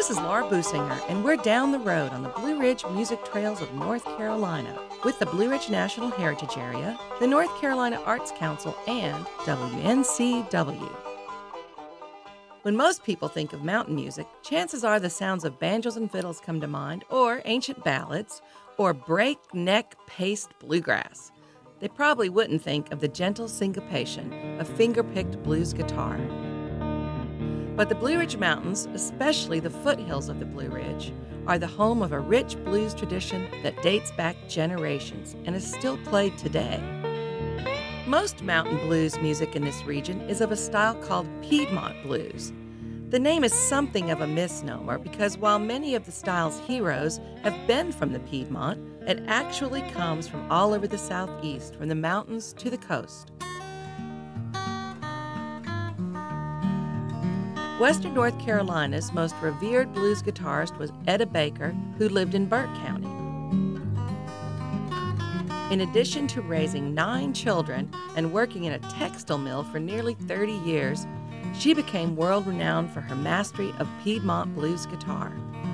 This is Laura Businger, and we're down the road on the Blue Ridge Music Trails of North Carolina with the Blue Ridge National Heritage Area, the North Carolina Arts Council, and WNCW. When most people think of mountain music, chances are the sounds of banjos and fiddles come to mind, or ancient ballads, or breakneck-paced bluegrass. They probably wouldn't think of the gentle syncopation of finger-picked blues guitar. But the Blue Ridge Mountains, especially the foothills of the Blue Ridge, are the home of a rich blues tradition that dates back generations and is still played today. Most mountain blues music in this region is of a style called Piedmont blues. The name is something of a misnomer because while many of the style's heroes have been from the Piedmont, it actually comes from all over the southeast, from the mountains to the coast. Western North Carolina's most revered blues guitarist was Etta Baker, who lived in Burke County. In addition to raising 9 children and working in a textile mill for nearly 30 years, she became world-renowned for her mastery of Piedmont blues guitar.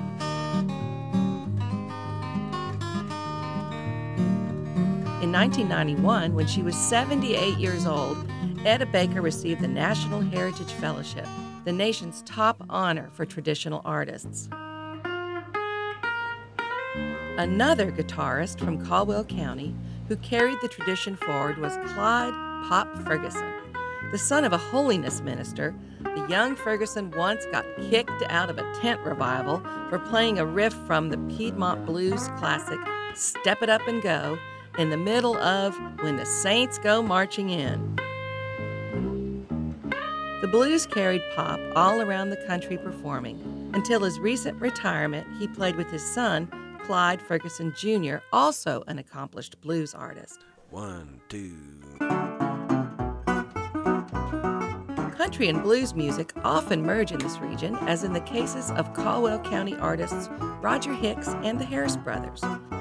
In 1991, when she was 78 years old, Etta Baker received the National Heritage Fellowship, the nation's top honor for traditional artists. Another guitarist from Caldwell County who carried the tradition forward was Clyde "Pop" Ferguson. The son of a holiness minister, the young Ferguson once got kicked out of a tent revival for playing a riff from the Piedmont blues classic Step It Up and Go in the middle of When the Saints Go Marching In. The blues carried Pop all around the country performing. Until his recent retirement, he played with his son, Clyde Ferguson Jr., also an accomplished blues artist. 1, 2. Country and blues music often merge in this region, as in the cases of Caldwell County artists Roger Hicks and the Harris Brothers.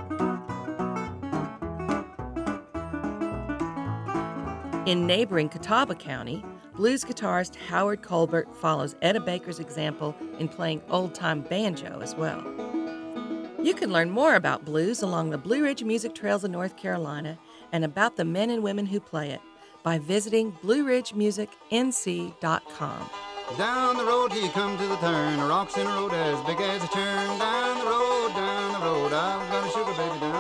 In neighboring Catawba County, blues guitarist Howard Colbert follows Etta Baker's example in playing old-time banjo as well. You can learn more about blues along the Blue Ridge Music Trails of North Carolina and about the men and women who play it by visiting BlueRidgeMusicNC.com. Down the road till you come to the turn, a rock's in a road as big as a churn. Down the road, I've got a sugar baby down.